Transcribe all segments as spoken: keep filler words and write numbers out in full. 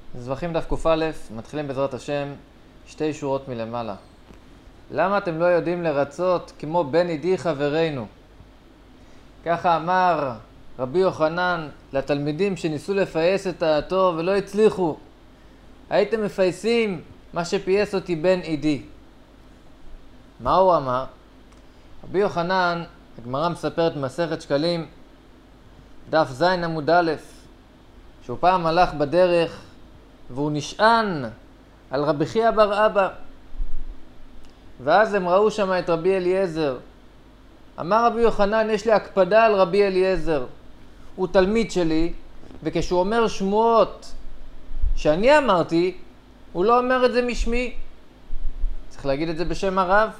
זבחים דף ק"א, מתחילים בעזרת השם, שתי שורות מלמעלה. למה אתם לא יודעים לרצות כמו בן עדי חברינו? ככה אמר רבי יוחנן לתלמידים שניסו לפייס את דעתו ולא הצליחו. הייתם מפייסים מה שפייס אותי בן עדי. מה הוא אמר? רבי יוחנן, הגמרא מספרת במסכת שקלים, דף ז עמוד א', שהוא פעם הלך בדרך והוא נשען על רבי חייא בר אבא, ואז הם ראו שם את רבי אליעזר. אמר רבי יוחנן, יש לי הקפדה על רבי אליעזר, הוא תלמיד שלי, וכשהוא אומר שמועות שאני אמרתי, הוא לא אומר את זה משמי, צריך להגיד את זה בשם הרב.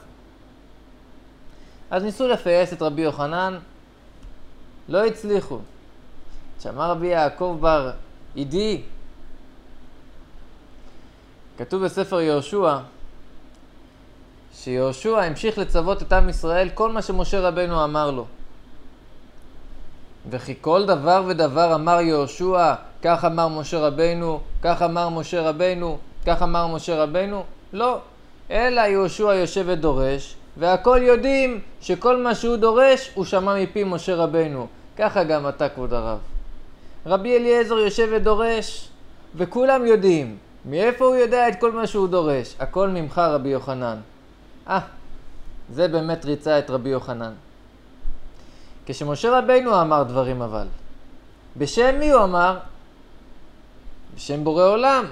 אז ניסו לפייס את רבי יוחנן, לא הצליחו. שאמר רבי יעקב בר עדי, כתוב בספר יהושע, שיהושע המשיך לצוות את עם ישראל כל מה שמשה רבנו אמר לו. וכי כל דבר ודבר אמר יהושע, כך אמר משה רבנו, כך אמר משה רבנו, כך אמר משה רבנו? לא. אלא יהושע יושב ודורש, והכל יודעים שכל מה שהוא דורש הוא שמע מפי משה רבנו. ככה גם אתה, כבוד הרב. רבי אליעזר יושב ודורש, וכולם יודעים. מאיפה הוא יודע את כל מה שהוא דורש? הכל ממך, רבי יוחנן. אה, זה באמת ריצה את רבי יוחנן. כשמשה רבנו אמר דברים אבל, בשם מי הוא אמר? בשם בורא עולם.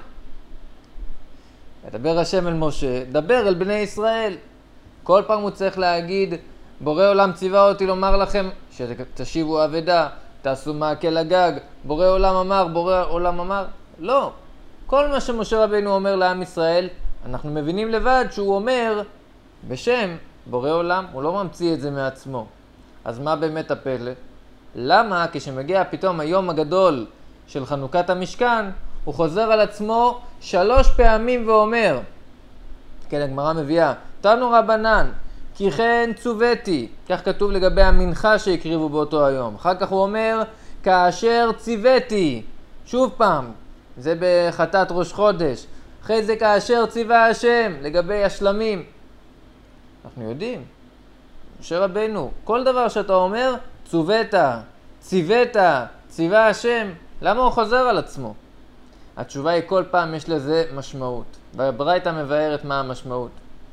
ידבר השם אל משה, דבר אל בני ישראל. כל פעם הוא צריך להגיד, בורא עולם ציווה אותי לומר לכם שתשיבו אבדה, תעשו מעקה לגג. בורא עולם אמר, בורא עולם אמר. לא. כל מה שמשה רבנו אומר לעם ישראל, אנחנו מבינים לבד שהוא אומר בשם בורא עולם, הוא לא ממציא את זה מעצמו. אז מה באמת הפלא? למה כשמגיע פתאום היום הגדול של חנוכת המשכן, הוא חוזר על עצמו שלוש פעמים ואומר, כן, הגמרא מביאה, תנו רבנן, כי כן צוויתי, כך כתוב לגבי המנחה שהקריבו באותו היום. אחר כך הוא אומר, כאשר ציוויתי, שוב פעם, זה בחטאת ראש חודש. אחרי זה כאשר ציווה השם, לגבי השלמים. אנחנו יודעים, משה רבנו, כל דבר שאתה אומר, צווית, ציווית, ציווה השם, למה הוא חוזר על עצמו? התשובה היא כל פעם יש לזה משמעות. והברייתא מבארת מה המשמעות.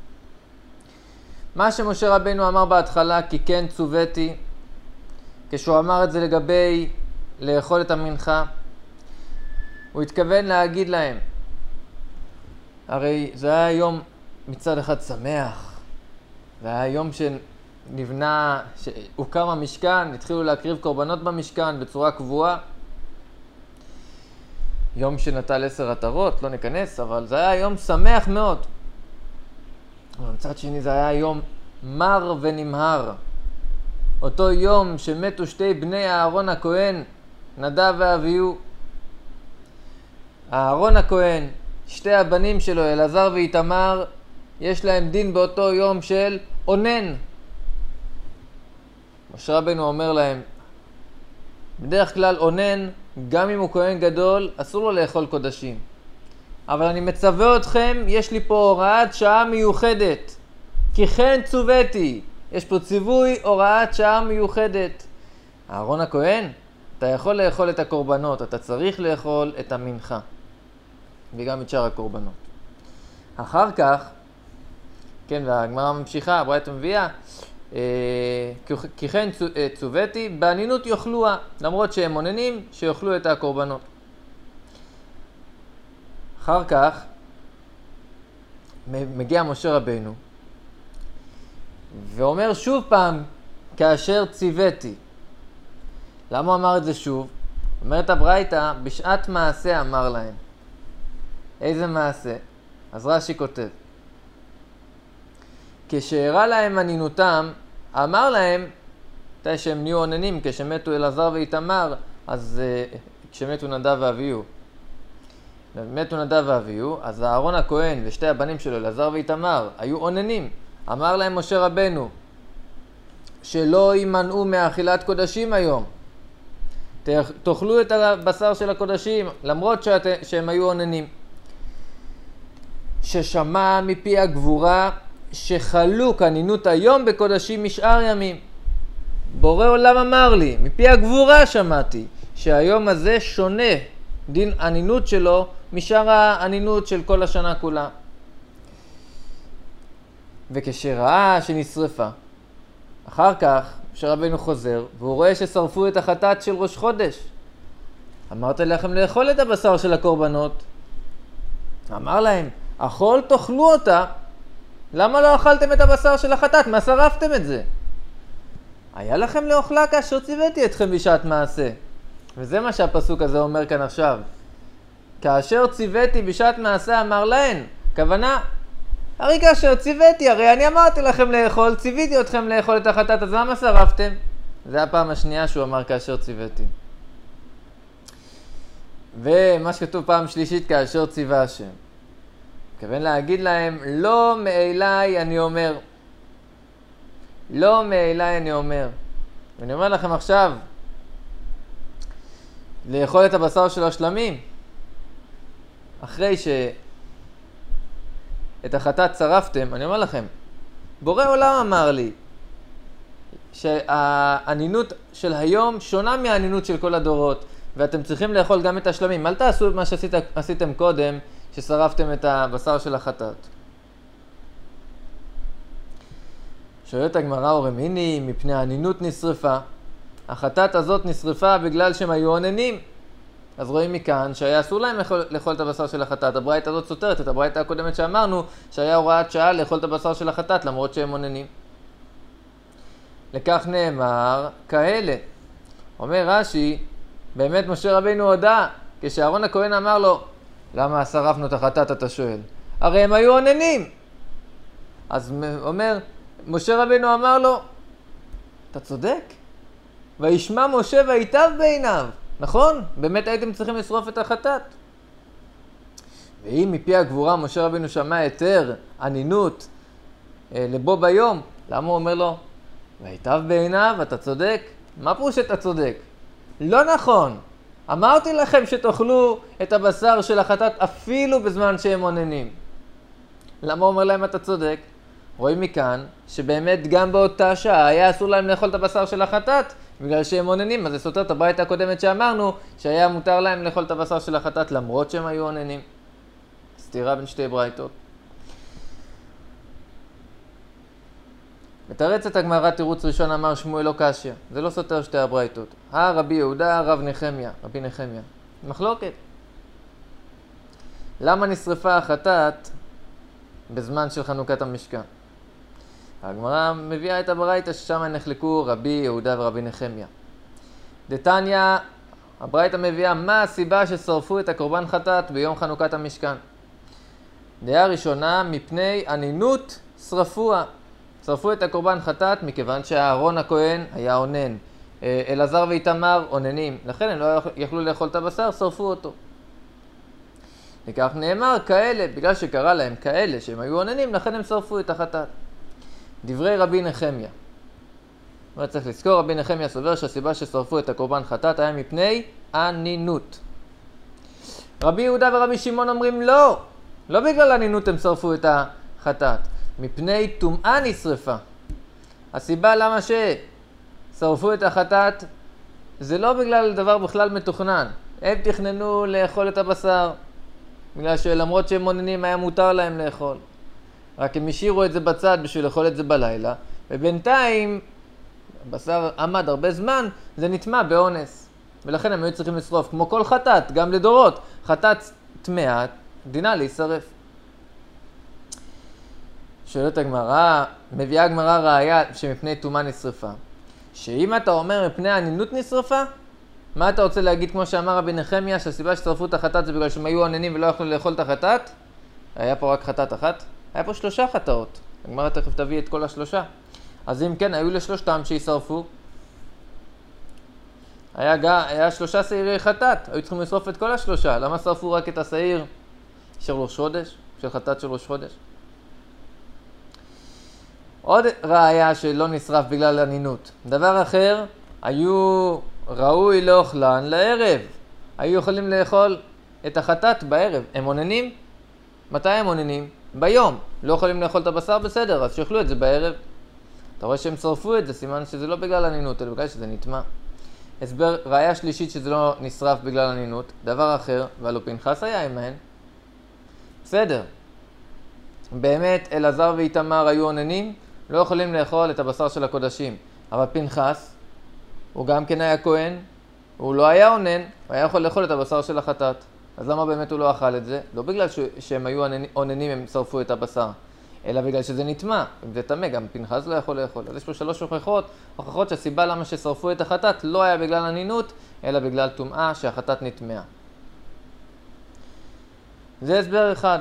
מה שמשה רבנו אמר בהתחלה, כי כן צוויתי, כשהוא אמר את זה לגבי לאכול את המנחה, הוא התכוון להגיד להם, הרי זה היה יום מצד אחד שמח, והיה יום שנבנה, שהוקם המשכן, התחילו להקריב קורבנות במשכן בצורה קבועה. יום שנטל עשר עטרות, לא ניכנס, אבל זה היה יום שמח מאוד. אבל מצד שני זה היה יום מר ונמהר. אותו יום שמתו שתי בני אהרון הכהן, נדב ואביהו. אהרון הכהן, שתי הבנים שלו, אלעזר ואיתמר, יש להם דין באותו יום של אונן. משה רבנו אומר להם, בדרך כלל אונן, גם אם הוא כהן גדול, אסור לו לאכול קודשים. אבל אני מצווה אתכם, יש לי פה הוראת שעה מיוחדת. כי כן צוויתי. יש פה ציווי הוראת שעה מיוחדת. אהרון הכהן, אתה יכול לאכול את הקורבנות, אתה צריך לאכול את המנחה. וגם את שאר הקורבנות. אחר כך, כן, והגמרא ממשיכה, הברייתא מביאה, כי כן צוויתי, בענינות יאכלוה, למרות שהם מוננים, שיאכלו את הקורבנות. אחר כך, מגיע משה רבנו, ואומר שוב פעם, כאשר ציוויתי. למה הוא אמר את זה שוב? אומרת הברייתא, בשעת מעשה אמר להם. איזה מעשה? אז רש"י כותב, כשהראה להם ענינותם, אמר להם, מתי שהם נהיו עוננים, כשמתו אלעזר ואיתמר, אז uh, כשמתו נדב ואביהו. מתו נדב ואביהו, אז אהרון הכהן ושתי הבנים שלו, אלעזר ואיתמר, היו עוננים. אמר להם משה רבנו, שלא יימנעו מאכילת קודשים היום. תאכלו את הבשר של הקודשים, למרות שאת, שהם היו עוננים. ששמע מפי הגבורה שחלוק הנינות היום בקודשים משאר ימים. בורא עולם אמר לי, מפי הגבורה שמעתי, שהיום הזה שונה דין הנינות שלו משאר הנינות של כל השנה כולה. וכשראה שנשרפה, אחר כך משה רבנו חוזר והוא רואה ששרפו את החטאת של ראש חודש. אמרת לכם לאכול את הבשר של הקורבנות. אמר להם, אכול תאכלו אותה, למה לא אכלתם את הבשר של החטאת? מה שרפתם את זה? היה לכם לאוכלה כאשר ציוויתי אתכם בשעת מעשה. וזה מה שהפסוק הזה אומר כאן עכשיו. כאשר ציוויתי בשעת מעשה אמר להן, כוונה, הרי כאשר ציוויתי, הרי אני אמרתי לכם לאכול, ציוויתי אתכם לאכול את החטאת, אז למה שרפתם? זה הפעם השנייה שהוא אמר כאשר ציוויתי. ומה שכתוב פעם שלישית, כאשר ציווה השם. כיוון להגיד להם, לא מאליי אני אומר. לא מאליי אני אומר. ואני אומר לכם עכשיו, לאכול את הבשר של השלמים, אחרי שאת החטאת שרפתם, אני אומר לכם, בורא עולם אמר לי, שהאנינות של היום שונה מהאנינות של כל הדורות, ואתם צריכים לאכול גם את השלמים. אל תעשו מה שעשיתם קודם, ששרפתם את הבשר של החטאת. שואלת הגמרא, אורמיני, מפני האנינות נשרפה. החטאת הזאת נשרפה בגלל שהם היו עוננים. אז רואים מכאן שהיה אסור להם לאכול, לאכול את הבשר של החטאת. הברייתא הזאת סותרת את הברייתא הקודמת שאמרנו שהיה הוראת שעה לאכול את הבשר של החטאת למרות שהם עוננים. לכך נאמר כאלה. אומר רש"י, באמת משה רבינו הודה, כשאהרון הכהן אמר לו, למה שרפנו את החטאת אתה שואל? הרי הם היו עוננים. אז אומר, משה רבינו אמר לו, אתה צודק. וישמע משה ויטב בעיניו. נכון? באמת הייתם צריכים לשרוף את החטאת. ואם מפי הגבורה משה רבינו שמע היתר, אנינות, אה, לבו ביום, למה הוא אומר לו? ויטב בעיניו, אתה צודק. מה פירוש אתה צודק? לא נכון. אמרתי לכם שתאכלו את הבשר של החטאת אפילו בזמן שהם עוננים. למה הוא אומר להם אתה צודק? רואים מכאן שבאמת גם באותה שעה היה אסור להם לאכול את הבשר של החטאת בגלל שהם עוננים. אז זה סותר את הברייתא הקודמת שאמרנו שהיה מותר להם לאכול את הבשר של החטאת למרות שהם היו עוננים. סתירה בין שתי ברייתות. מתרצת הגמרא תירוץ ראשון אמר שמואל לא קשיא. זה לא סותר שתי הברייתות. הרבי יהודה, רב נחמיה, רבי נחמיה. מחלוקת. למה נשרפה החטאת בזמן של חנוכת המשכן? הגמרא מביאה את הברייתא ששם נחלקו רבי יהודה ורבי נחמיה. דתניא, הברייתא מביאה מה הסיבה ששרפו את הקורבן חטאת ביום חנוכת המשכן. דעה ראשונה, מפני אנינות שרפוה. שרפו את הקורבן חטאת מכיוון שאהרון הכהן היה עונן. אלעזר ואיתמר עוננים. לכן הם לא יכלו לאכול את הבשר, שרפו אותו. לכך נאמר כאלה, בגלל שקרא להם כאלה שהם היו עוננים, לכן הם שרפו את החטאת. דברי רבי נחמיה. מה צריך לזכור? רבי נחמיה סובר שהסיבה ששרפו את הקורבן חטאת היה מפני אנינות. רבי יהודה ורבי שמעון אומרים לא. לא בגלל אנינות הם שרפו את החטאת. מפני טומאה נשרפה. הסיבה למה ששרפו את החטאת זה לא בגלל דבר בכלל מתוכנן. הם תכננו לאכול את הבשר. בגלל שלמרות שהם עוננים היה מותר להם לאכול. רק הם השאירו את זה בצד בשביל לאכול את זה בלילה. ובינתיים הבשר עמד הרבה זמן, זה נטמע באונס. ולכן הם היו צריכים לשרוף כמו כל חטאת, גם לדורות. חטאת טמאה, דינה להישרף. שואלת הגמרא, מביאה הגמרא ראיה שמפני טומאה נשרפה. שאם אתה אומר מפני אנינות נשרפה, מה אתה רוצה להגיד כמו שאמר רבי נחמיה, שהסיבה ששרפו את החטאת זה בגלל שהם היו עוננים ולא יכלו לאכול את החטאת? היה פה רק חטאת אחת? היה פה שלושה חטאות. הגמרא תכף תביא את כל השלושה. אז אם כן, היו לשלושתם שישרפו. היה, היה שלושה שעירי חטאת, היו צריכים לשרוף את כל השלושה. למה שרפו רק את השעיר של ראש חודש? של חטאת של ראש חודש? עוד ראיה שלא נשרף בגלל אנינות. דבר אחר, היו ראוי לאוכלן לערב. היו יכולים לאכול את החטאת בערב. הם עוננים? מתי הם עוננים? ביום. לא יכולים לאכול את הבשר? בסדר, אז שיאכלו את זה בערב. אתה רואה שהם שרפו את זה, סימן שזה לא בגלל הנינות, אלא בגלל שזה נטמע. הסבר, ראיה שלישית שזה לא נשרף בגלל הנינות. דבר אחר, והלא פנחס היה עימן. בסדר. באמת, אלעזר ואיתמר היו עוננים, לא יכולים לאכול את הבשר של הקודשים. אבל פנחס, הוא גם כן היה כהן, הוא לא היה עונן, הוא היה יכול לאכול את הבשר של החטאת. אז למה באמת הוא לא אכל את זה? לא בגלל שהם היו עוננים, הם שרפו את הבשר, אלא בגלל שזה נטמע. אם זה טמא, גם פנחס לא יכול לאכול. אז יש פה שלוש הוכחות, הוכחות שהסיבה למה ששרפו את החטאת לא היה בגלל הנינות, אלא בגלל טומאה שהחטאת נטמעה. זה הסבר אחד.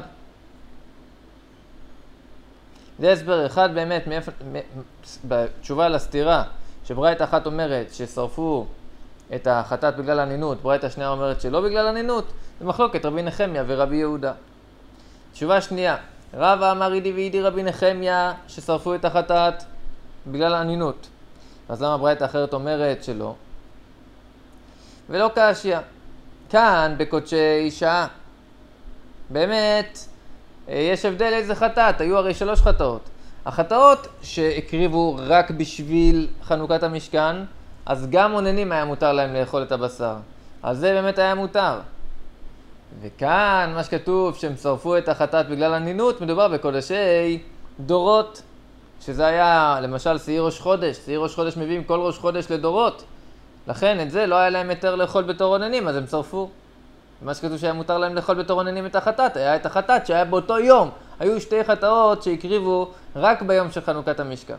זה הסבר אחד באמת, מאיפה, בתשובה לסתירה, שברית אחת אומרת ששרפו את החטאת בגלל הנינות, ברית השנייה אומרת שלא בגלל הנינות, זה מחלוקת רבי נחמיה ורבי יהודה. תשובה שנייה, רבא אמר אידי ואידי רבי נחמיה ששרפו את החטאת בגלל הנינות. אז למה ברית אחרת אומרת שלא? ולא קשיא. כאן בקודשי שעה. באמת, יש הבדל איזה חטאת, היו הרי שלוש חטאות. החטאות שהקריבו רק בשביל חנוכת המשכן, אז גם עוננים היה מותר להם לאכול את הבשר. אז זה באמת היה מותר. וכאן מה שכתוב שהם שרפו את החטאת בגלל הנינות, מדובר בקודשי דורות. שזה היה למשל שעיר ראש חודש, שעיר ראש חודש מביאים כל ראש חודש לדורות. לכן את זה לא היה להם יותר לאכול בתור עוננים, אז הם שרפו. מה שכתוב שהיה מותר להם לאכול בתור עוננים את החטאת, היה את החטאת שהיה באותו יום. היו שתי חטאות שהקריבו רק ביום של חנוכת המשכן.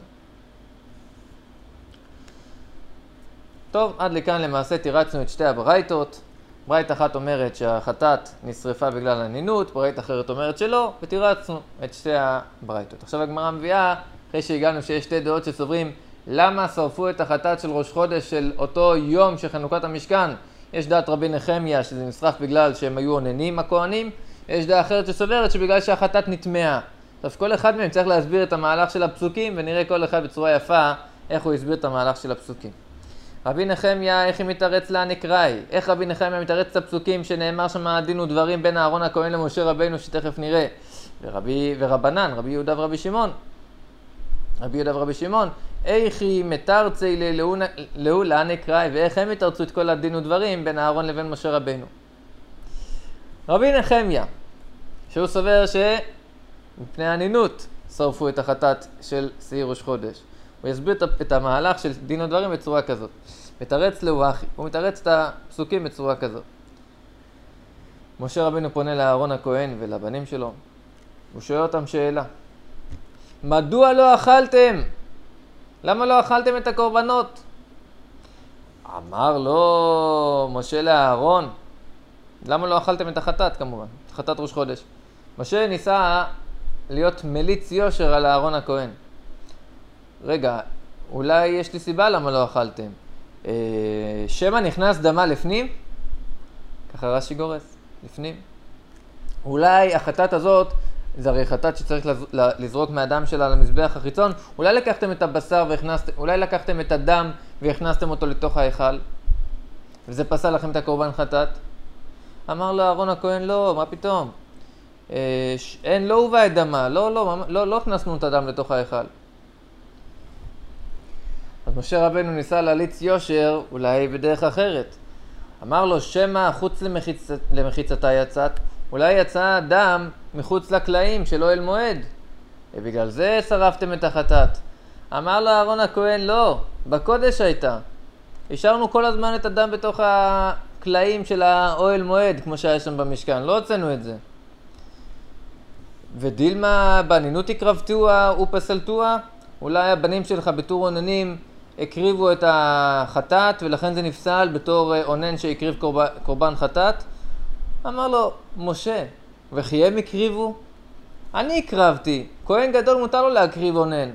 טוב, עד לכאן למעשה תירצנו את שתי הברייתות. ברית אחת אומרת שהחטאת נשרפה בגלל הנינות, ברית אחרת אומרת שלא, ותירצנו את שתי הברייתות. עכשיו הגמרא מביאה, אחרי שהגענו שיש שתי דעות שסוברים למה שרפו את החטאת של ראש חודש של אותו יום של חנוכת המשכן. יש דעת רבי נחמיה שזה נשרף בגלל שהם היו עוננים הכהנים, יש דעה אחרת שסוברת שבגלל שהחטאת נטמעה. עכשיו כל אחד מהם צריך להסביר את המהלך של הפסוקים, ונראה כל אחד בצורה יפה איך הוא הסביר את המהלך של הפסוקים. רבי נחמיה, איך היא מתרץ לה נקראי? איך רבי נחמיה מתרץ את הפסוקים שנאמר שם דין ודברים בין אהרון הכהן למשה רבינו שתכף נראה, ורבי, ורבנן, רבי יהודה ורבי שמעון. רבי יהודה ורבי שמעון, איך היא מתרצי להולה נקראי, ואיך הם מתרצו את כל הדין ודברים בין אהרון לבין משה רבינו. רבי נחמיה, שהוא סובר שמפני הנינות שרפו את החטאת של שעיר ראש חודש. הוא יסביר את המהלך של דין ודברים בצורה כזאת. מתרץ לו אחי, הוא מתרץ את הפסוקים בצורה כזאת. משה רבינו פונה לאהרון הכהן ולבנים שלו. הוא שואל אותם שאלה. מדוע לא אכלתם? למה לא אכלתם את הקורבנות? אמר לו משה לאהרון. למה לא אכלתם את החטאת כמובן? חטאת ראש חודש. משה ניסה להיות מליץ יושר על אהרון הכהן. רגע, אולי יש לי סיבה למה לא אכלתם. אה, שמה נכנס דמה לפנים? ככה רש"י גורס, לפנים. אולי החטאת הזאת, זה הרי חטאת שצריך לזרוק מהדם שלה למזבח החיצון, אולי לקחתם את הבשר והכנסתם, אולי לקחתם את הדם והכנסתם אותו לתוך ההיכל, וזה פסל לכם את הקורבן חטאת? אמר לו אהרון הכהן, לא, מה פתאום? אה, אין, לא הובא את דמה, לא, לא, לא, לא הכנסנו את הדם לתוך ההיכל. אז משה רבנו ניסה להליץ יושר, אולי בדרך אחרת. אמר לו, שמה חוץ למחיצ... למחיצתה יצאת, אולי יצא דם מחוץ לקלעים של אוהל מועד, ובגלל זה שרפתם את החטאת. אמר לו אהרון הכהן, לא, בקודש הייתה. השארנו כל הזמן את הדם בתוך הקלעים של האוהל מועד, כמו שהיה שם במשכן, לא הוצאנו את זה. ודילמה בנינות הקרבתוה ופסלתוה, אולי הבנים שלך בתור עוננים הקריבו את החטאת, ולכן זה נפסל בתור עונן שהקריב קורבן, קורבן חטאת. אמר לו, משה, וכי הם הקריבו? אני הקרבתי. כהן גדול מותר לו להקריב עונן.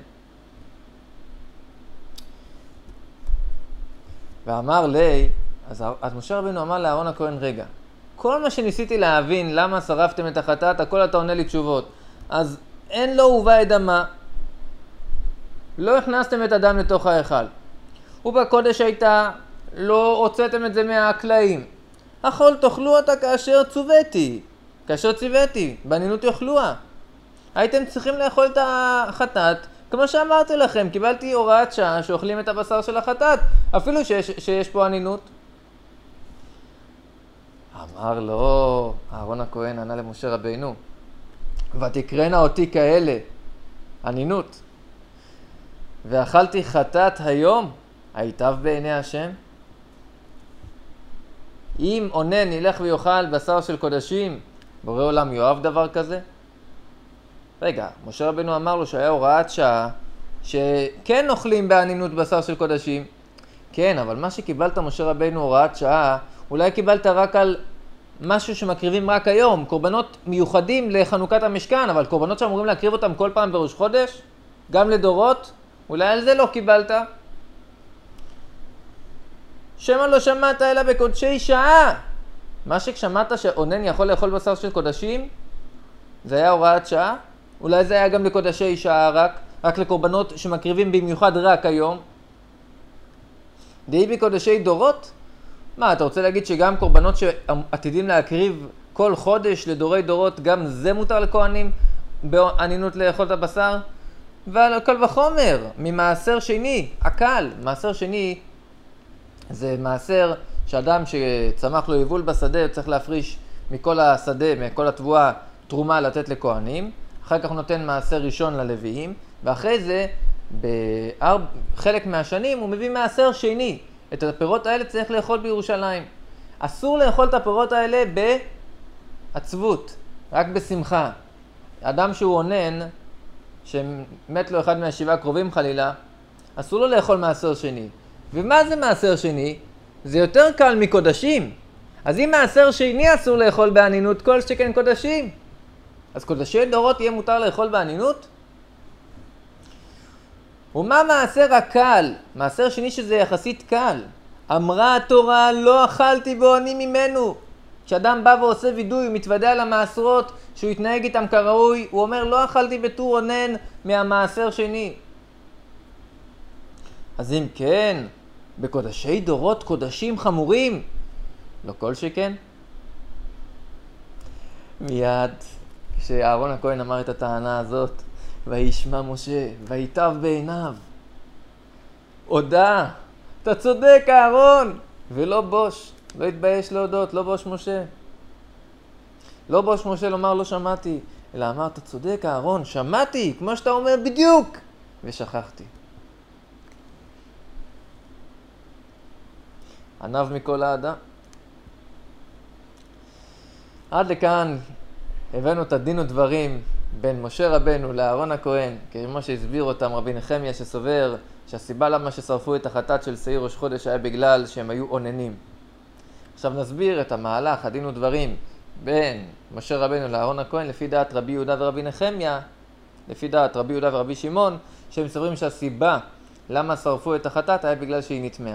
ואמר לי, אז, אז משה רבינו אמר לאהרון הכהן, רגע, כל מה שניסיתי להבין למה שרפתם את החטאת, הכל אתה עונה לי תשובות. אז אין לו הובא את דמה. לא הכנסתם את הדם לתוך ההיכל. ובקודש הייתה, לא הוצאתם את זה מהקלעים. אכול תאכלו אותה כאשר צוויתי, כאשר ציוויתי, באנינות יאכלוה. הייתם צריכים לאכול את החטאת, כמו שאמרתי לכם, קיבלתי הוראת שעה שאוכלים את הבשר של החטאת, אפילו שיש, שיש פה אנינות. אמר לו, אהרון הכהן ענה למשה רבינו, ותקרנה אותי כאלה, אנינות, ואכלתי חטאת היום, היטב בעיני השם? אם אונן ילך ויאכל בשר של קודשים, בורא עולם יאהב דבר כזה? רגע, משה רבינו אמר לו שהיה הוראת שעה שכן אוכלים באנינות בשר של קודשים. כן, אבל מה שקיבלת משה רבינו הוראת שעה, אולי קיבלת רק על משהו שמקריבים רק היום, קורבנות מיוחדים לחנוכת המשכן, אבל קורבנות שאמורים להקריב אותם כל פעם בראש חודש, גם לדורות, אולי על זה לא קיבלת. שמה לא שמעת אלא בקודשי שעה. מה ששמעת שאונן יכול לאכול בשר של קודשים, זה היה הוראת שעה? אולי זה היה גם לקודשי שעה רק, רק לקורבנות שמקריבים במיוחד רק היום. די בקודשי דורות? מה, אתה רוצה להגיד שגם קורבנות שעתידים להקריב כל חודש לדורי דורות, גם זה מותר לכהנים באנינות לאכול את הבשר? ועל כל וחומר, ממעשר שני, הקל, מעשר שני זה מעשר שאדם שצמח לו יבול בשדה צריך להפריש מכל השדה, מכל התבואה, תרומה לתת לכהנים. אחר כך הוא נותן מעשר ראשון ללוויים, ואחרי זה, בחלק מהשנים הוא מביא מעשר שני. את הפירות האלה צריך לאכול בירושלים. אסור לאכול את הפירות האלה בעצבות, רק בשמחה. אדם שהוא אונן, שמת לו אחד מהשבעה קרובים חלילה, אסור לו לאכול מעשר שני. ומה זה מעשר שני? זה יותר קל מקודשים. אז אם מעשר שני אסור לאכול באנינות, כל שכן קודשים. אז קודשי דורות יהיה מותר לאכול באנינות? ומה מעשר הקל? מעשר שני שזה יחסית קל. אמרה התורה, לא אכלתי בעוני ממנו. כשאדם בא ועושה וידוי, הוא מתוודע על המעשרות, שהוא יתנהג איתם כראוי, הוא אומר, לא אכלתי בתור אונן מהמעשר שני. אז אם כן, בקודשי דורות קודשים חמורים, לא כל שכן. מיד כשאהרון הכהן אמר את הטענה הזאת, וישמע משה, ויטב בעיניו. הודה, אתה צודק אהרון, ולא בוש, לא התבייש להודות, לא בוש משה. לא בוש משה לומר לא שמעתי, אלא אמר, אתה צודק אהרון, שמעתי, כמו שאתה אומר בדיוק, ושכחתי. עניו מכל האדם. עד לכאן הבאנו את הדין ודברים בין משה רבנו לאהרון הכהן, כמו שהסביר אותם רבי נחמיה שסובר שהסיבה למה ששרפו את החטאת של שעיר ראש חודש היה בגלל שהם היו אוננים. עכשיו נסביר את המהלך, הדין ודברים בין משה רבנו לאהרון הכהן לפי דעת רבי יהודה ורבי נחמיה, לפי דעת רבי יהודה ורבי שמעון, שהם סוברים שהסיבה למה שרפו את החטאת היה בגלל שהיא נטמעה.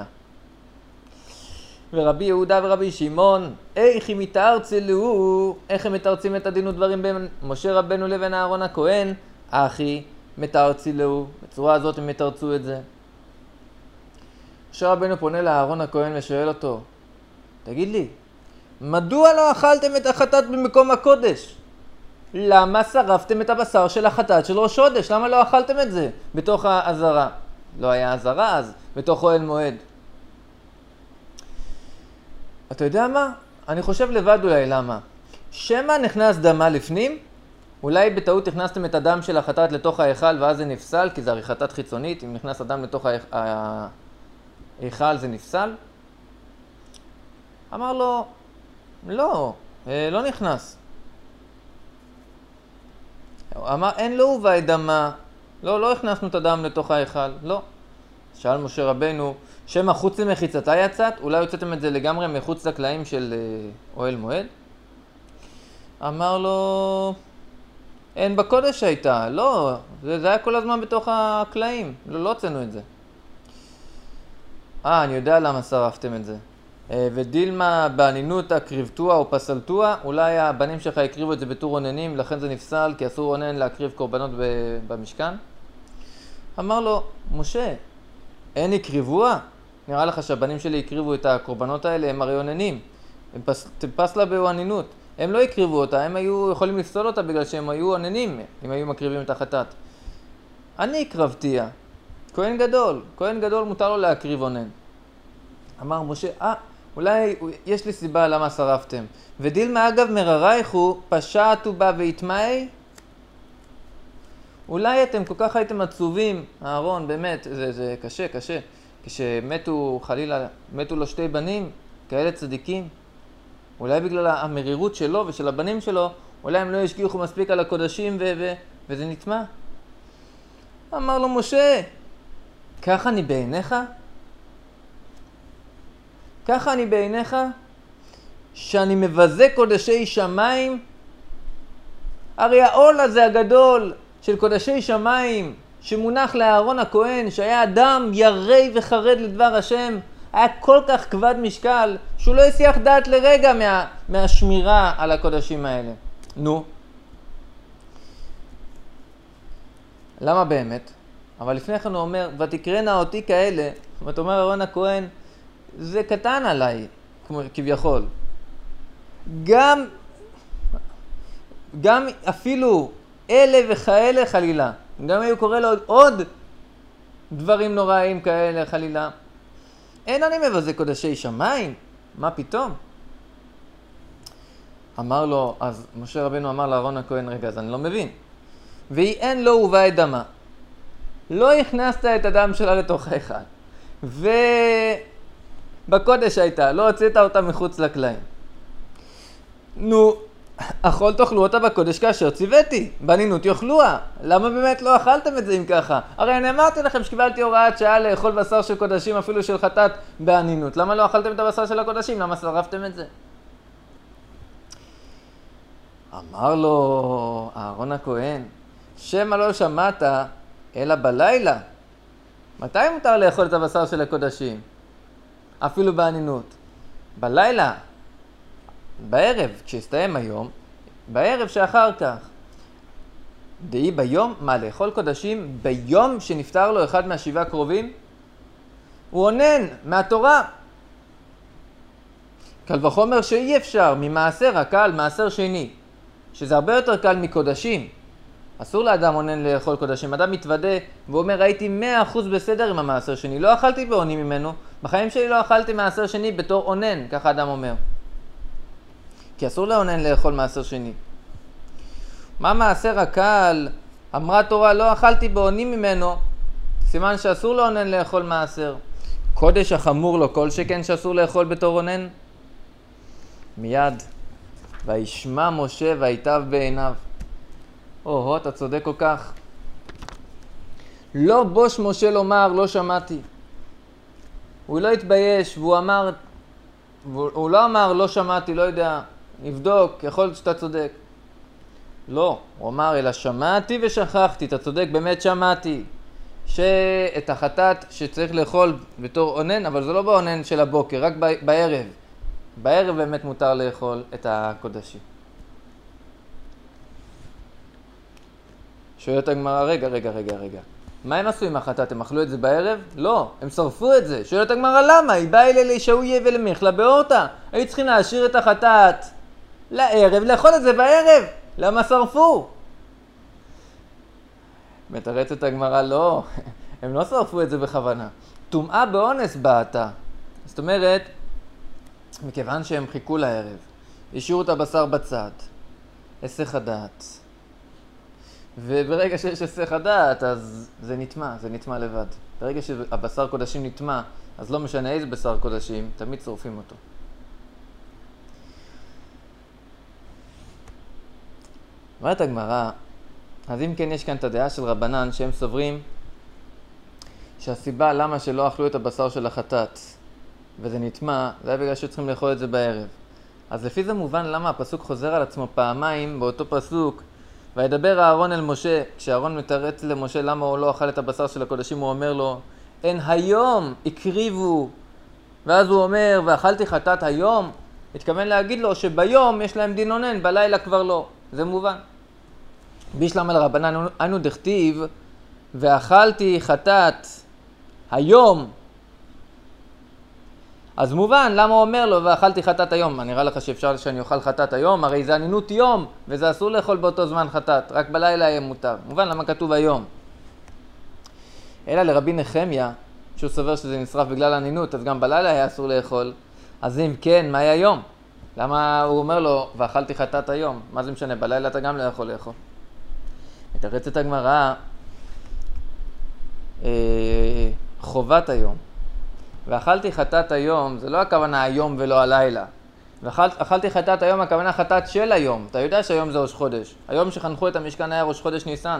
ורבי יהודה ורבי שמעון, איך הם מתארצלו, איך הם מתארצים את הדין ודברים בין משה רבנו לבין אהרון הכהן? אחי, מתארצלו, בצורה הזאת הם מתארצו את זה. משה רבנו פונה לאהרון הכהן ושואל אותו, תגיד לי, מדוע לא אכלתם את החטאת במקום הקודש? למה שרפתם את הבשר של החטאת של ראש חודש? למה לא אכלתם את זה בתוך העזרה? לא היה עזרה אז, בתוך אוהל מועד. אתה יודע מה? אני חושב לבד אולי למה. שמה נכנס דמה לפנים? אולי בטעות הכנסתם את הדם של החטאת לתוך ההיכל ואז זה נפסל, כי זה הרי חטאת חיצונית, אם נכנס הדם לתוך ההיכל זה נפסל? אמר לו, לא, לא נכנס. אמר, אין לו הובא את דמה, לא, לא הכנסנו את הדם לתוך ההיכל, לא. שאל משה רבנו, שמה חוץ למחיצתה יצאת? אולי הוצאתם את זה לגמרי מחוץ לקלעים של אוהל מועד? אמר לו, אין בקודש הייתה, לא, זה, זה היה כל הזמן בתוך הקלעים, לא, לא הוצאנו את זה. אה, אני יודע למה שרפתם את זה. ודילמה באנינותא קריבתוה או פסלתוה, אולי הבנים שלך הקריבו את זה בתור אוננים, לכן זה נפסל, כי אסור אונן להקריב קורבנות במשכן? אמר לו, משה, אין הקריבוה? נראה לך שהבנים שלי הקריבו את הקורבנות האלה, הם הרי עוננים. הם פס, פס לה בענינות. הם לא הקריבו אותה, הם היו יכולים לפסול אותה בגלל שהם היו עוננים, אם היו מקריבים את החטאת. אני הקרבתיה. כהן גדול, כהן גדול מותר לו להקריב עונן. אמר משה, אה, אולי יש לי סיבה למה שרפתם. ודילמה אגב מררייך הוא פשעתו בה והתמאי. אולי אתם כל כך הייתם עצובים, אהרון, באמת, זה, זה קשה, קשה. כשמתו חלילה, מתו לו שתי בנים, כאלה צדיקים. אולי בגלל המרירות שלו ושל הבנים שלו, אולי הם לא השגיחו מספיק על הקודשים ו- ו- וזה נטמע. אמר לו משה, ככה אני בעיניך? ככה אני בעיניך? שאני מבזה קודשי שמיים? הרי העול הזה הגדול של קודשי שמיים שמונח לאהרון הכהן, שהיה אדם ירי וחרד לדבר השם, היה כל כך כבד משקל שהוא לא הסיח דעת לרגע מה, מהשמירה על הקודשים האלה. נו. למה באמת? אבל לפני כן הוא אומר, ותקרנה אותי כאלה, ואתה אומר אהרון הכהן, זה קטן עליי, כמו, כביכול. גם, גם אפילו אלה וכאלה חלילה, גם היו קורא לו עוד דברים נוראים כאלה חלילה. אין אני מבזה קודשי שמיים, מה פתאום? אמר לו, אז משה רבנו אמר לאהרון הכהן, רגע, אז אני לא מבין. והיא אין לו הובא את דמה. לא הכנסת את הדם שלה לתוך ההיכל. ובקודש הייתה, לא הוצאת אותה מחוץ לקלעים. נו, אכול תאכלו אותה בקודש כאשר ציוויתי, בנינות יאכלוה. למה באמת לא אכלתם את זה אם ככה? הרי אני אמרתי לכם שקיבלתי הוראת שעה לאכול בשר של קודשים אפילו של חטאת בענינות. למה לא אכלתם את הבשר של הקודשים? למה שרפתם את זה? אמר לו אהרון הכהן, שמא לא שמעת אלא בלילה. מתי מותר לאכול את הבשר של הקודשים? אפילו בענינות. בלילה. בערב, כשהסתיים היום, בערב שאחר כך. דהי ביום, מה, לאכול קודשים ביום שנפטר לו אחד מהשבעה קרובים? הוא עונן מהתורה. קל וחומר שאי אפשר ממעשר הקל, מעשר שני, שזה הרבה יותר קל מקודשים. אסור לאדם עונן לאכול קודשים. אדם מתוודה ואומר, הייתי מאה אחוז בסדר עם המעשר שני, לא אכלתי בעונים ממנו, בחיים שלי לא אכלתי מעשר שני בתור עונן, ככה אדם אומר. כי אסור לעונן לאכול מעשר שני. מה מעשר הקל? אמרה תורה, לא אכלתי בעונים ממנו, סימן שאסור לעונן לאכול מעשר. קודש החמור לו כל שכן שאסור לאכול בתור עונן? מיד, וישמע משה ויטב בעיניו. או, אתה צודק כל כך. לא בוש משה לומר, לא שמעתי. הוא לא התבייש, והוא אמר, הוא לא אמר, לא שמעתי, לא יודע, נבדוק, יכול להיות שאתה צודק. לא, הוא אמר, אלא שמעתי ושכחתי, אתה צודק, באמת שמעתי. שאת החטאת שצריך לאכול בתור עונן, אבל זה לא בעונן של הבוקר, רק בערב. בערב באמת מותר לאכול את הקודשים. שואלת הגמרא, רגע, רגע, רגע, רגע. מה הם עשו עם החטאת? הם אכלו את זה בערב? לא, הם שרפו את זה. שואלת הגמרא, למה? היא באה אלי לישעיה ולמיכלה באורתא. היו צריכים להשאיר את החטאת לערב, לאכול את זה בערב. למה שרפו? מתרצת הגמרא, לא, הם לא שרפו את זה בכוונה. טומאה באונס בעתה. זאת אומרת, מכיוון שהם חיכו לערב, השאירו את הבשר בצד, היסח הדעת. וברגע שיש היסח הדעת, אז זה נטמע, זה נטמע לבד. ברגע שהבשר קודשים נטמע, אז לא משנה איזה בשר קודשים, תמיד שורפים אותו. אומרת הגמרא, אז אם כן יש כאן את הדעה של רבנן שהם סוברים שהסיבה למה שלא אכלו את הבשר של החטאת וזה נטמע, זה היה בגלל שצריכים לאכול את זה בערב. אז לפי זה מובן למה הפסוק חוזר על עצמו פעמיים באותו פסוק, וידבר אהרון אל משה, כשאהרון מתרץ למשה למה הוא לא אכל את הבשר של הקודשים, הוא אומר לו, אין היום הקריבו, ואז הוא אומר, ואכלתי חטאת היום, התכוון להגיד לו שביום יש להם דין עונן, בלילה כבר לא, זה מובן. בישלם על רבנן, אנו דכתיב, ואכלתי חטאת היום, אז מובן, למה הוא אומר לו, ואכלתי חטאת היום? מה, נראה לך שאפשר שאני אוכל חטאת היום? הרי זה ענינות יום, וזה אסור לאכול באותו זמן חטאת, רק בלילה יהיה מותר. מובן, למה כתוב היום? אלא לרבי נחמיה, שהוא סובר שזה נשרף בגלל ענינות, אז גם בלילה היה אסור לאכול. אז אם כן, מה היה יום? למה הוא אומר לו, ואכלתי חטאת היום? מה זה משנה? בלילה אתה גם לא יכול לאכול. מתרצת הגמרא, אה, חובת היום. ואכלתי חטאת היום, זה לא הכוונה היום ולא הלילה. ואכלתי חטאת היום, הכוונה חטאת של היום. אתה יודע שהיום זה ראש חודש. היום שחנכו את המשכן היה ראש חודש ניסן.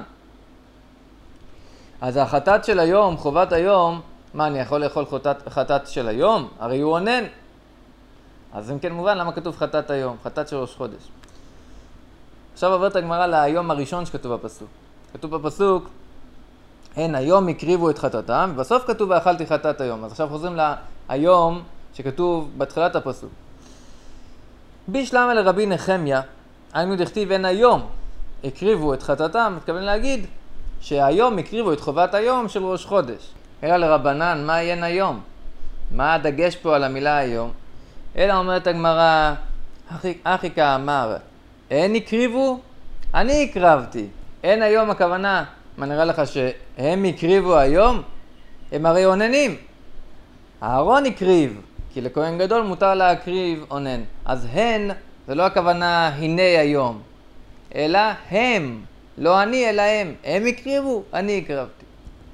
אז החטאת של היום, חובת היום, מה, אני יכול לאכול חטאת, חטאת של היום? הרי הוא עונן. אז אם כן מובן, למה כתוב חטאת היום? חטאת של ראש חודש. עכשיו עוברת הגמרא להיום הראשון שכתוב בפסוק. כתוב בפסוק, הן היום הקריבו את חטאתם, ובסוף כתוב ואכלתי חטאת היום. אז עכשיו חוזרים להיום שכתוב בתחילת הפסוק. בישלמה לרבי נחמיה, היינו דכתיב הן היום הקריבו את חטאתם, מתכוון להגיד שהיום הקריבו את חובת היום של ראש חודש. אלא לרבנן, מה יהיה היום? מה הדגש פה על המילה היום? אלא אומרת הגמרא, אחי כאמר, הן הקריבו, אני הקרבתי. אין היום הכוונה, מה נראה לך שהם הקריבו היום? הם הרי עוננים. אהרון הקריב, כי לכהן גדול מותר להקריב עונן. אז הן, זה לא הכוונה הנה היום, אלא הם, לא אני אלא הם. הם הקריבו, אני הקרבתי.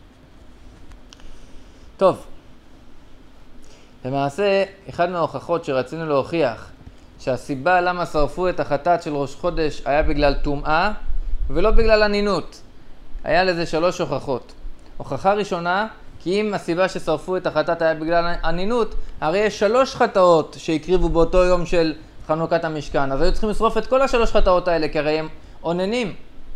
טוב, למעשה, אחד מההוכחות שרצינו להוכיח שהסיבה למה שרפו את החטאת של ראש חודש היה בגלל טומאה ולא בגלל ענינות. היה לזה שלוש הוכחות. הוכחה ראשונה, כי אם הסיבה ששרפו את החטאת היה בגלל ענינות, הרי יש שלוש חטאות שהקריבו באותו יום של חנוכת המשכן. אז היו צריכים לשרוף את כל השלוש חטאות האלה, כי הרי הם עוננים.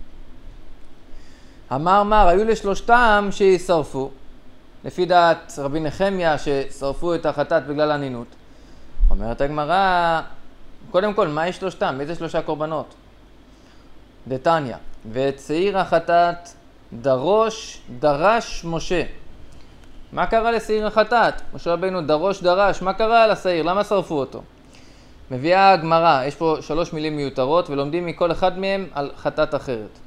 אמר מר, היו לשלושתם שישרפו. לפי דעת רבי נחמיה ששרפו את החטאת בגלל ענינות. אומרת הגמרא, קודם כל, מה יש שלושתם? איזה שלושה קורבנות? דתניא, ואת שעיר החטאת דרוש דרש משה. מה קרה לשעיר החטאת? משה רבינו דרוש דרש, מה קרה לשעיר? למה שרפו אותו? מביאה הגמרא, יש פה שלוש מילים מיותרות ולומדים מכל אחד מהם על חטאת אחרת.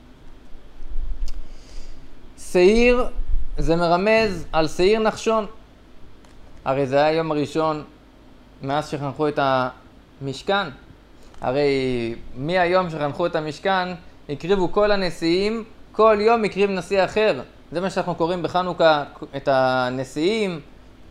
שעיר זה מרמז על שעיר נחשון. הרי זה היה היום הראשון מאז שחנכו את המשכן. הרי מהיום שחנכו את המשכן הקריבו כל הנשיאים, כל יום הקריב נשיא אחר. זה מה שאנחנו קוראים בחנוכה את הנשיאים,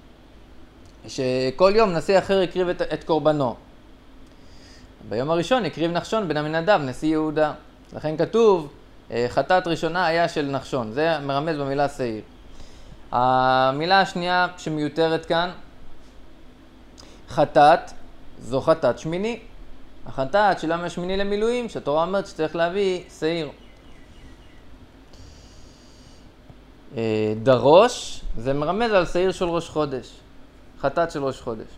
שכל יום נשיא אחר הקריב את, את קורבנו. ביום הראשון הקריב נחשון בן עמינדב, נשיא יהודה. לכן כתוב, חטאת ראשונה היה של נחשון. זה מרמז במילה שעיר. המילה השנייה שמיותרת כאן, חטאת, זו חטאת שמיני. החטאת של יום השמיני למילואים, שהתורה אומרת שצריך להביא שעיר. דרוש, זה מרמז על שעיר של ראש חודש. חטאת של ראש חודש.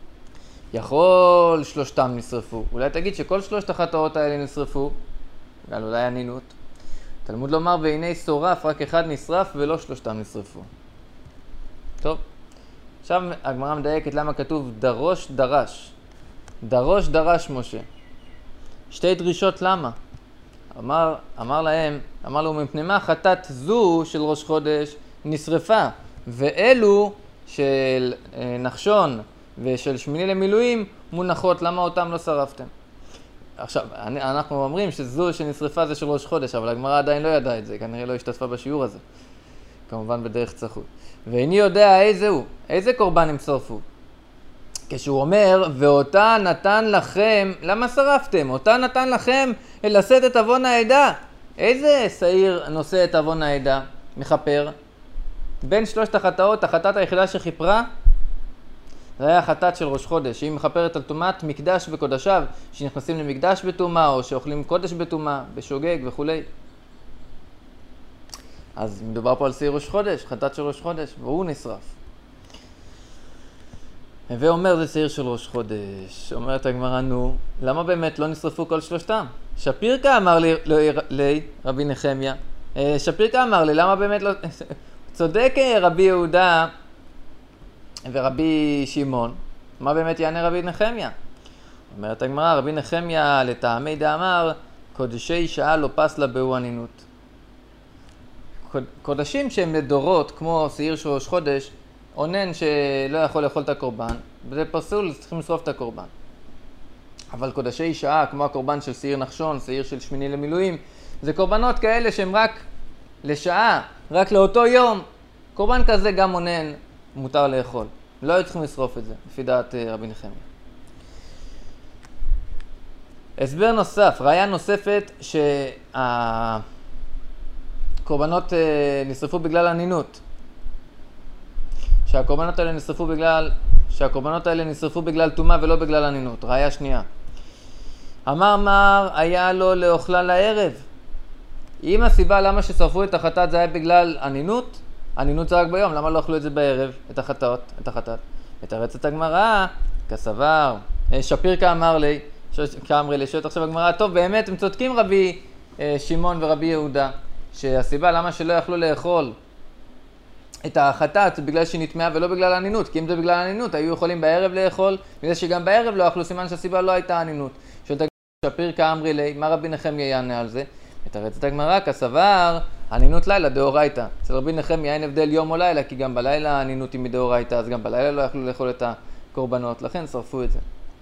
יכול שלושתם נשרפו. אולי תגיד שכל שלושת החטאות האלה נשרפו, בגלל אולי ענינות. תלמוד לומר, והנה שורף, רק אחד נשרף ולא שלושתם נשרפו. טוב, עכשיו הגמרא מדייקת למה כתוב דרוש דרש. דרוש דרש משה. שתי דרישות למה? אמר, אמר להם, אמר לו, מפני מה חטאת זו של ראש חודש נשרפה, ואלו של נחשון ושל שמיני למילואים מונחות, למה אותם לא שרפתם? עכשיו, אנחנו אומרים שזו שנשרפה זה של ראש חודש, אבל הגמרא עדיין לא ידעה את זה, כנראה לא השתתפה בשיעור הזה. כמובן בדרך צחות. ואיני יודע איזה הוא, איזה קורבן הם שרפו. כשהוא אומר, ואותה נתן לכם, למה שרפתם? אותה נתן לכם לשאת את אבון העדה. איזה שעיר נושא את אבון העדה? מחפר. בין שלושת החטאות, החטאת היחידה שחיפרה, זה היה החטאת של ראש חודש. שהיא מחפרת על טומאת מקדש וקודשיו, שנכנסים למקדש בטומאה, או שאוכלים קודש בטומאה, בשוגג וכו'. אז מדובר פה על שעיר ראש חודש, חטאת של ראש חודש, והוא נשרף. ואומר זה שעיר של ראש חודש. אומרת הגמרא, נו, למה באמת לא נשרפו כל שלושתם? שפירקה אמר לי, לי רבי נחמיה, שפירקה אמר לי, למה באמת לא... צודק רבי יהודה ורבי שמעון, מה באמת יענה רבי נחמיה? אומרת הגמרא, רבי נחמיה לטעמי דאמר, קודשי שעה לא פס לה בהו אנינות. קודשים שהם לדורות, כמו שעיר של ראש חודש, אונן שלא יכול לאכול את הקורבן, וזה פסול, צריכים לשרוף את הקורבן. אבל קודשי שעה, כמו הקורבן של שעיר נחשון, שעיר של שמיני למילואים, זה קורבנות כאלה שהם רק לשעה, רק לאותו יום. קורבן כזה גם אונן, מותר לאכול. לא היו צריכים לשרוף את זה, לפי דעת רבי נחמיה. הסבר נוסף, ראיה נוספת שהקורבנות נשרפו בגלל אנינות. שהקורבנות האלה נשרפו בגלל, שהקורבנות האלה נשרפו בגלל טומאה ולא בגלל אנינות. ראיה שנייה. אמר מר היה לו לאוכלה לערב. אם הסיבה למה ששרפו את החטאת זה היה בגלל אנינות, אנינות זה רק ביום, למה לא אכלו את זה בערב, את החטאת, את החטאת? מתרצת הגמרא, כסבר, שפיר כאמר לי, כאמרי לי, שואלת עכשיו הגמרא, טוב באמת הם צודקים רבי שמעון ורבי יהודה, שהסיבה למה שלא יכלו לאכול את החטאת זה בגלל שהיא נטמעה ולא בגלל אנינות, כי אם זה בגלל אנינות היו יכולים בערב לאכול, בגלל שגם בערב לא אכלו, סימן שהסיבה לא הייתה אנינות. שואלת הגמרא, שפיר כאמרי לי, מה רבי נחמיה יענה על זה? מתרצת הגמרא, כסבר, אנינות לילה דאורייתא. אצל רבי נחמיה אין הבדל יום או לילה, כי גם בלילה האנינות היא מדאורייתא, אז גם בלילה לא יכלו לאכול את הקורבנות, לכן שרפו את זה.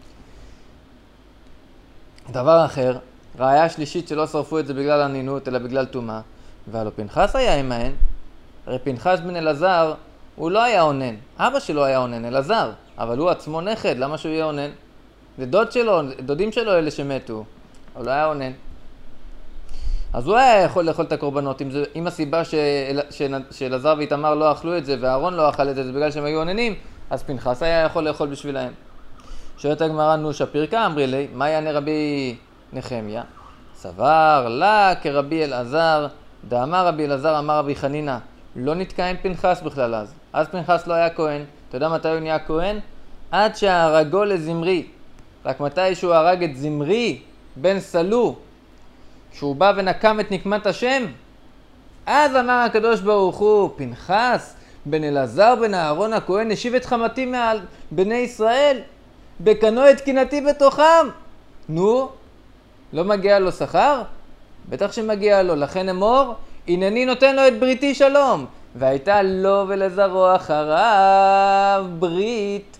דבר אחר, ראיה שלישית שלא שרפו את זה בגלל אנינות, אלא בגלל טומאה. והלא פנחס היה עמהן, הרי פנחס בן אלעזר, הוא לא היה אונן. אבא שלו היה אונן, אלעזר, אבל הוא עצמו נכד, למה שהוא יהיה אונן? זה דוד שלו, דודים שלו אלה שמתו, אבל לא היה אונן. אז הוא היה יכול לאכול את הקורבנות, אם, זה, אם הסיבה שאלעזר ואיתמר לא אכלו את זה, ואהרון לא אכל את זה, זה בגלל שהם היו אוננים, אז פנחס היה יכול לאכול בשבילהם. שואלת הגמרא, נו שפיר כאמרי לי, מה יענה רבי נחמיה? סבר לה כרבי אלעזר, דאמר רבי אלעזר אמר רבי חנינא, לא נתקע עם פנחס בכלל אז. אז פנחס לא היה כהן. אתה יודע מתי הוא נהיה כהן? עד שהרגו לזמרי. רק מתי שהוא הרג את זמרי בן סלו, כשהוא בא ונקם את נקמת השם, אז אמר הקדוש ברוך הוא, פנחס בן אלעזר בן אהרון הכהן השיב את חמתי מעל בני ישראל, בקנו את קנאתי בתוכם. נו, לא מגיע לו שכר? בטח שמגיע לו, לכן אמור, הנני נותן לו את בריתי שלום. והייתה לו ולזרוע אחריו ברית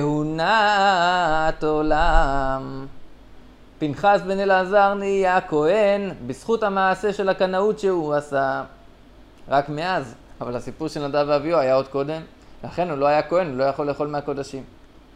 כהונת עולם. פנחס בן אלעזר נהיה כהן בזכות המעשה של הקנאות שהוא עשה. רק מאז, אבל הסיפור של נדב ואביהו היה עוד קודם, לכן הוא לא היה כהן, הוא לא יכול לאכול מהקודשים.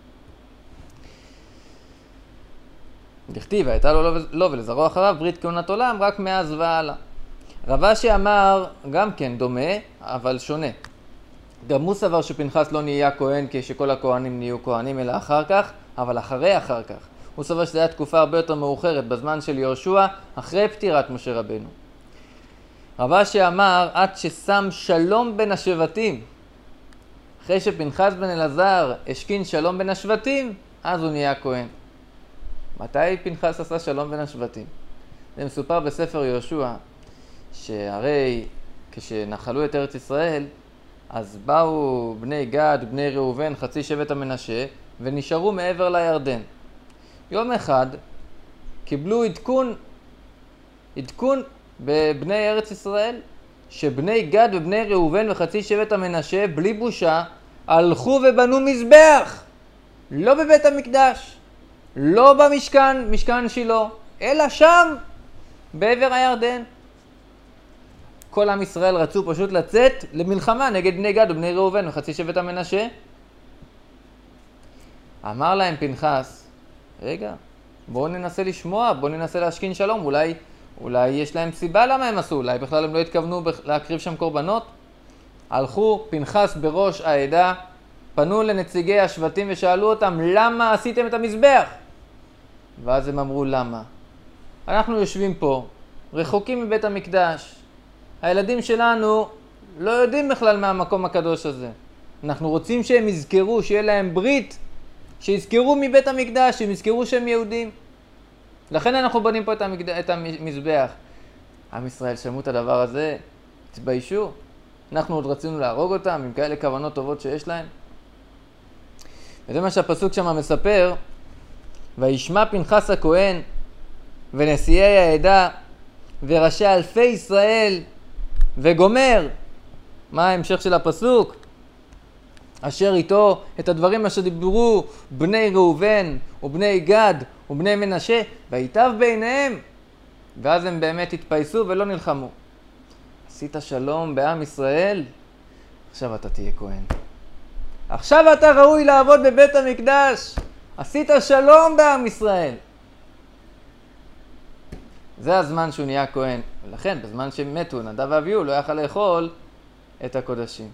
דכתיב, הייתה לו לא ולזרוע אחריו ברית כהונת עולם רק מאז והלאה. רב אשי אמר גם כן דומה, אבל שונה. גם הוא סבר שפנחס לא נהיה כהן כשכל הכהנים נהיו כהנים, אלא אחר כך, אבל אחרי אחר כך. הוא סבר שזו הייתה תקופה הרבה יותר מאוחרת, בזמן של יהושע, אחרי פטירת משה רבנו. רב אשי אמר, עד ששם שלום בין השבטים. אחרי שפנחס בן אלעזר השכין שלום בין השבטים, אז הוא נהיה כהן. מתי פנחס עשה שלום בין השבטים? זה מסופר בספר יהושע, שהרי כשנחלו את ארץ ישראל, אז באו בני גד, בני ראובן, חצי שבט המנשה, ונשארו מעבר לירדן. יום אחד קיבלו עדכון, עדכון בבני ארץ ישראל, שבני גד ובני ראובן וחצי שבט המנשה, בלי בושה, הלכו ובנו מזבח. לא בבית המקדש, לא במשכן, משכן שילה, אלא שם, בעבר הירדן. כל עם ישראל רצו פשוט לצאת למלחמה נגד בני גד ובני ראובן וחצי שבט המנשה. אמר להם פנחס, רגע, בואו ננסה לשמוע, בואו ננסה להשכין שלום, אולי, אולי יש להם סיבה למה הם עשו, אולי בכלל הם לא התכוונו להקריב שם קורבנות. הלכו פנחס בראש העדה, פנו לנציגי השבטים ושאלו אותם, למה עשיתם את המזבח? ואז הם אמרו, למה? אנחנו יושבים פה, רחוקים מבית המקדש. הילדים שלנו לא יודעים בכלל מהמקום הקדוש הזה. אנחנו רוצים שהם יזכרו, שיהיה להם ברית, שיזכרו מבית המקדש, שהם יזכרו שהם יהודים. לכן אנחנו בונים פה את, המקד... את המזבח. עם ישראל שמעו את הדבר הזה, תתביישו. אנחנו עוד רצינו להרוג אותם עם כאלה כוונות טובות שיש להם. וזה מה שהפסוק שם מספר, וישמע פנחס הכהן ונשיאי העדה וראשי אלפי ישראל וגומר. מה ההמשך של הפסוק? אשר איתו את הדברים אשר דיברו בני ראובן ובני גד ובני מנשה, ויטב ביניהם. ואז הם באמת התפייסו ולא נלחמו. עשית שלום בעם ישראל, עכשיו אתה תהיה כהן. עכשיו אתה ראוי לעבוד בבית המקדש. עשית שלום בעם ישראל. זה הזמן שהוא נהיה כהן. ולכן בזמן שמתו נדב ואביהו לא יכל לאכול את הקודשים.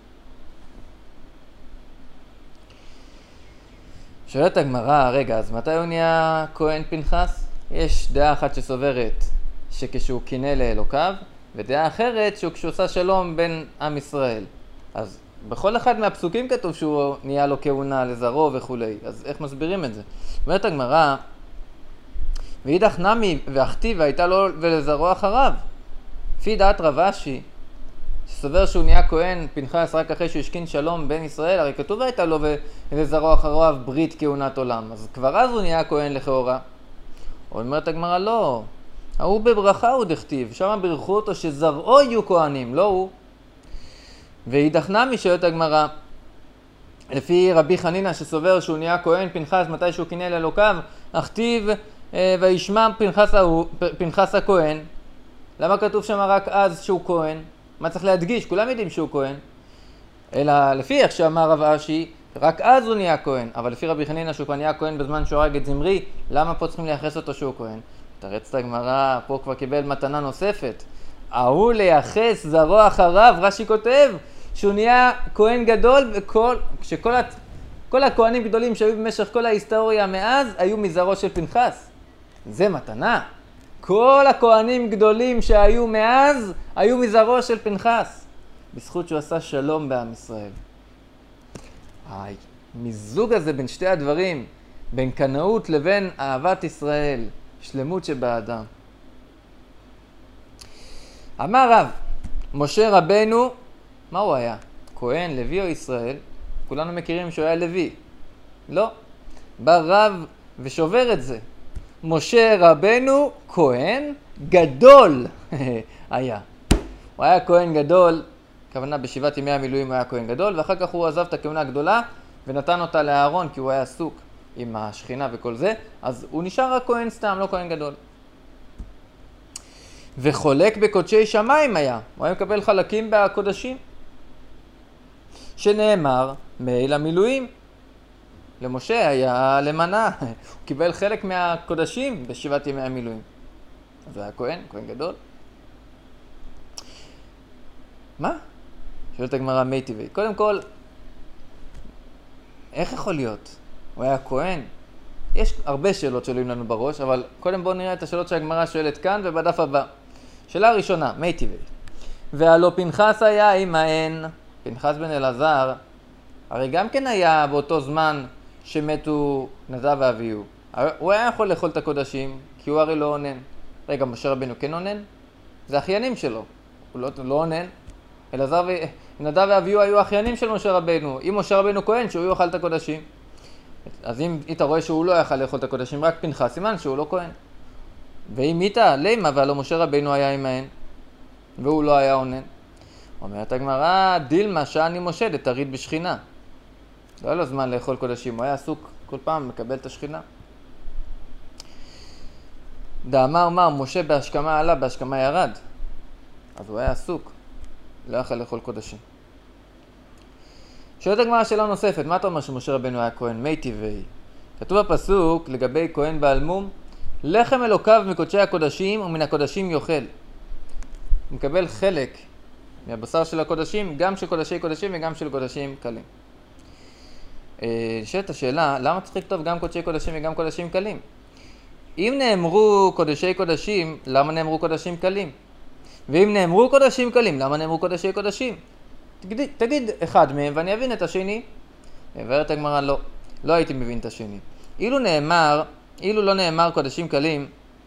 שואלת הגמרא, רגע, אז מתי הוא נהיה כהן פנחס? יש דעה אחת שסוברת שכשהוא קינא לאלוקיו, ודעה אחרת שהוא כשהוא עושה שלום בין עם ישראל. אז בכל אחד מהפסוקים כתוב שהוא נהיה לו כהונה לזרעו וכו'. אז איך מסבירים את זה? אומרת הגמרא, ואידך נמי ואחתי והייתה לו ולזרעו אחריו. לפי דעת רב אשי, שסובר שהוא נהיה כהן פנחס רק אחרי שהוא השכין שלום בין ישראל, הרי כתוב הייתה לו ולזרעו אחריו ברית כהונת עולם. אז כבר אז הוא נהיה כהן לכאורה. אומרת הגמרא, לא, ההוא בברכה הוא דכתיב, שם ברכו אותו שזרעו יהיו כהנים, לא הוא. ואידך נמי, שואלת הגמרא, לפי רבי חנינא שסובר שהוא נהיה כהן פנחס מתי שהוא קינא לאלוקיו, הכתיב וישמע פנחס, פנחס הכהן. למה כתוב שם רק אז שהוא כהן? מה צריך להדגיש? כולם יודעים שהוא כהן. אלא לפי איך שאמר רב אשי, רק אז הוא נהיה כהן. אבל לפי רבי חנינא שהוא כבר נהיה כהן בזמן שהוא הרג את זמרי, למה פה צריכים לייחס אותו שהוא כהן? תרץ את הגמרא, פה כבר קיבל מתנה נוספת. ההוא לייחס זרעו אחריו, רש"י כותב, שהוא נהיה כהן גדול, וכל, כשכל הת... כל הכהנים גדולים שהיו במשך כל ההיסטוריה מאז, היו מזרעו של פנחס. זה מתנה. כל הכהנים גדולים שהיו מאז, היו מזרעו של פנחס. בזכות שהוא עשה שלום בעם ישראל. המיזוג הזה בין שתי הדברים, בין קנאות לבין אהבת ישראל, שלמות שבאדם. אמר רב, משה רבנו, מה הוא היה? כהן, לוי או ישראל? כולנו מכירים שהוא היה לוי. לא. בא רב ושובר את זה. משה רבנו כהן גדול היה. הוא היה כהן גדול, הכוונה בשבעת ימי המילואים הוא היה כהן גדול, ואחר כך הוא עזב את הכהונה הגדולה ונתן אותה לאהרון כי הוא היה עסוק עם השכינה וכל זה, אז הוא נשאר רק כהן סתם, לא כהן גדול. וחולק בקודשי שמיים היה, הוא היה מקבל חלקים בקודשים. שנאמר, מעיל המילואים. למשה היה למנה, הוא קיבל חלק מהקודשים בשבעת ימי המילואים. אז הוא היה כהן, כהן גדול. מה? שואלת הגמרא מי טבעי. קודם כל, איך יכול להיות? הוא היה כהן? יש הרבה שאלות שעולים לנו בראש, אבל קודם בואו נראה את השאלות שהגמרא שואלת כאן ובדף הבא. שאלה ראשונה, מי טבעי. והלא פנחס היה עמהן, פנחס בן אלעזר, הרי גם כן היה באותו זמן שמתו נדב ואביהו. הוא היה יכול לאכול את הקודשים, כי הוא הרי לא עונן. רגע, משה רבנו כן עונן? זה אחיינים שלו. הוא לא, לא עונן. אלעזר ו... נדב ואביהו היו אחיינים של משה רבנו. אם משה רבנו כהן, שהוא יאכל את הקודשים. אז אם אתה רואה שהוא לא יאכל לאכול את הקודשים, רק פנחס, סימן שהוא לא כהן. ואם איתה, למה? והלא משה רבנו היה עמהן, והוא לא היה עונן. אומרת הגמרא, דילמה שאני משה דתריד בשכינה. לא היה לו זמן לאכול קודשים, הוא היה עסוק כל פעם מקבל את השכינה. דאמר מר, משה בהשכמה עלה, בהשכמה ירד. אז הוא היה עסוק, לא יכל לאכול קודשים. שואלת הגמרא שאלה נוספת, מה אתה אומר שמשה רבנו היה כהן? מי טבעי. כתוב בפסוק לגבי כהן בעלמום, לחם אלוקיו מקודשי הקודשים ומן הקודשים יאכל. הוא מקבל חלק מהבשר של הקודשים, גם של קודשי קודשים וגם של קודשים קלים. שואלת השאלה, למה צריך לכתוב גם קודשי קודשים וגם קודשים קלים? אם נאמרו קודשי קודשים, למה נאמרו קודשים קלים? ואם נאמרו קודשים קלים, למה נאמרו קודשי קודשים? תגיד, תגיד אחד מהם ואני אבין את השני. ואומרת הגמרא, לא, לא הייתי מבין את השני. אילו נאמר, אילו לא נאמר קודשים קלים,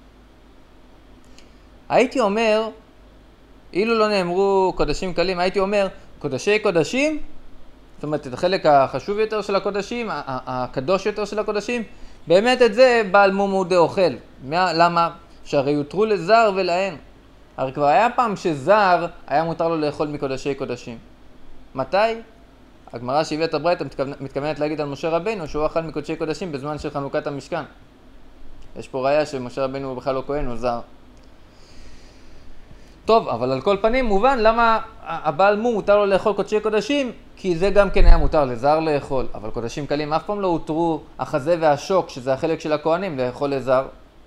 הייתי אומר, אילו לא נאמרו קודשים קלים, הייתי אומר, קודשי קודשים זאת אומרת, את החלק החשוב יותר של הקודשים, הקדוש יותר של הקודשים, באמת את זה בעל מום הוא דאוכל. למה? שהרי יותרו לזר ולהן. הרי כבר היה פעם שזר היה מותר לו לאכול מקודשי קודשים. מתי? הגמרא שהביאה את הברייתא מתכוונת להגיד על משה רבינו שהוא אכל מקודשי קודשים בזמן של חנוכת המשכן. יש פה ראיה שמשה רבינו הוא בכלל לא כהן, הוא זר. טוב, אבל על כל פנים מובן למה הבעל מום מותר לו לאכול קודשי קודשים, כי זה גם כן היה מותר לזר לאכול, אבל קודשים קלים אף פעם לא הותרו החזה והשוק, שזה החלק של הכהנים, לאכול לזר.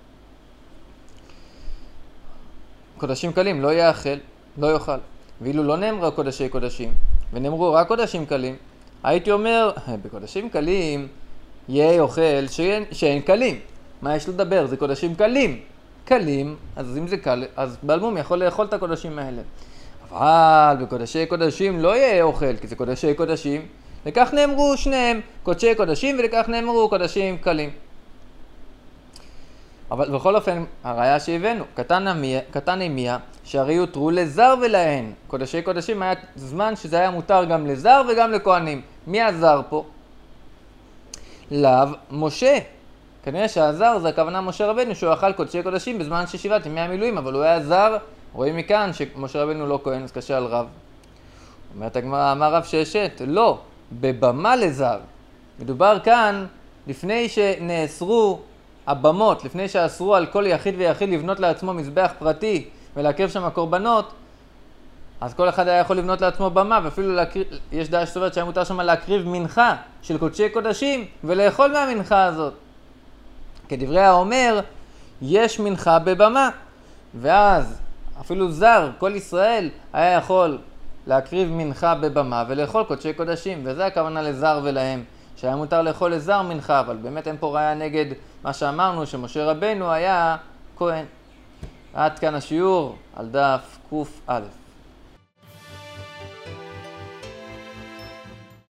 קודשים קלים לא יאכל, לא יאכל. ואילו לא נאמרו קודשי קודשים, ונאמרו רק קודשים קלים, הייתי אומר, בקודשים קלים יהיה אוכל שאין, שאין קלים. מה יש לדבר? זה קודשים קלים. קלים, אז אם זה קל, אז בעל מום יכול לאכול את הקודשים האלה. אבל בקודשי קודשים לא יהיה אוכל, כי זה קודשי קודשים. לכך נאמרו שניהם, קודשי קודשים, ולכך נאמרו קודשים קלים. אבל בכל אופן, הראיה שהבאנו, קטן אמיה, שהרי יותרו לזר ולהן. קודשי קודשים היה זמן שזה היה מותר גם לזר וגם לכהנים. מי הזר פה? לאו משה. כנראה שהזר זה הכוונה משה רבנו שהוא אכל קודשי קודשים בזמן ששיבת ימי המילואים, אבל הוא היה זר. רואים מכאן שמשה רבנו לא כהן, אז קשה על רב. אומרת הגמרא, אמר רב ששת, לא, בבמה לזר. מדובר כאן לפני שנאסרו הבמות, לפני שאסרו על כל יחיד ויחיד לבנות לעצמו מזבח פרטי ולהקריב שם הקורבנות, אז כל אחד היה יכול לבנות לעצמו במה, ואפילו להקריב, יש דעה שסוברת שהיה מותר שם להקריב מנחה של קודשי קודשים ולאכול מהמנחה הזאת. כדברי האומר, יש מנחה בבמה, ואז אפילו זר, כל ישראל, היה יכול להקריב מנחה בבמה ולאכול קודשי קודשים, וזה הכוונה לזר ולהם, שהיה מותר לאכול לזר מנחה, אבל באמת אין פה ראיה נגד מה שאמרנו, שמשה רבנו היה כהן. עד כאן השיעור על דף קוף א'.